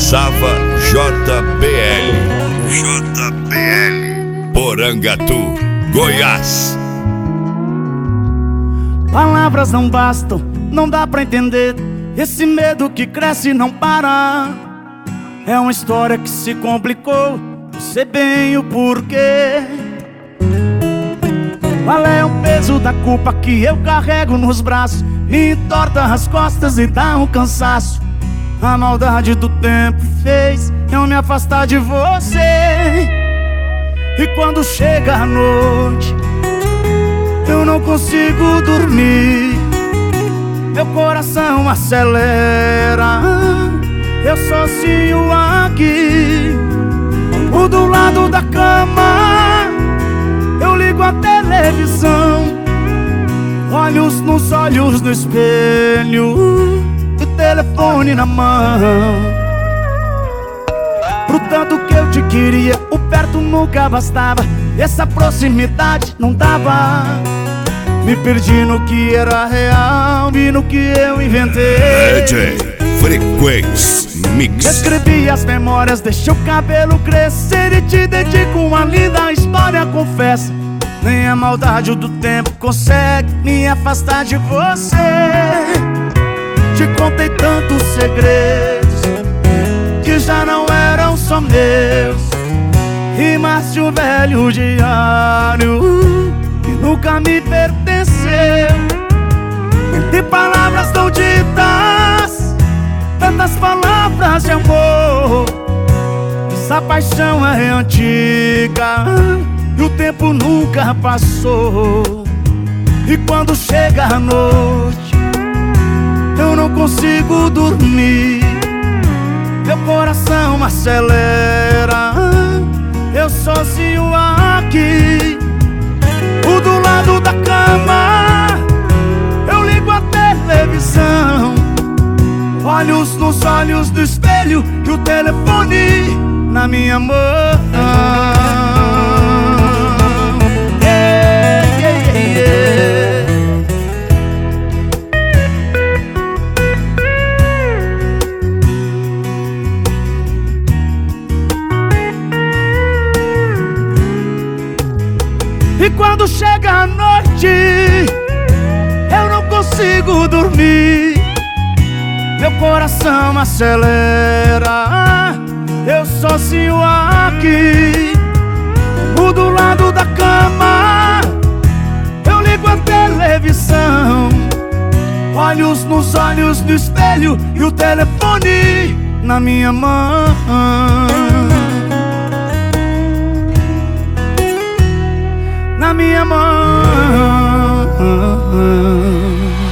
Sava JBL, Porangatu, Goiás. Palavras não bastam, não dá pra entender. Esse medo que cresce e não para. É uma história que se complicou, não sei bem o porquê. Qual é o peso da culpa que eu carrego nos braços? Me entorta as costas e dá um cansaço. A maldade do tempo fez eu me afastar de você. E quando chega a noite, eu não consigo dormir. Meu coração acelera, eu sozinho aqui. Do lado da cama, eu ligo a televisão, olhos nos olhos no espelho, o telefone na mão. Pro tanto que eu te queria, o perto nunca bastava. Essa proximidade não dava. Me perdi no que era real e no que eu inventei. DJ Frequência Mix. Escrevi as memórias, deixei o cabelo crescer e te dedico uma linda história, confessa. Nem a maldade do tempo consegue me afastar de você. Te contei tantos segredos que já não eram só meus. Rimas de um velho diário que nunca me pertenceu. Entre palavras não ditas, tantas palavras de amor. Essa paixão é antiga e o tempo nunca passou. E quando chega a noite, eu não consigo dormir. Meu coração acelera, eu sozinho aqui. Do lado da cama, eu ligo a televisão, olhos nos olhos do espelho e o telefone na minha mão. E quando chega a noite, eu não consigo dormir. Meu coração acelera, eu sozinho aqui. Do lado da cama, eu ligo a televisão, olhos nos olhos do espelho e o telefone na minha mão. Na minha mão.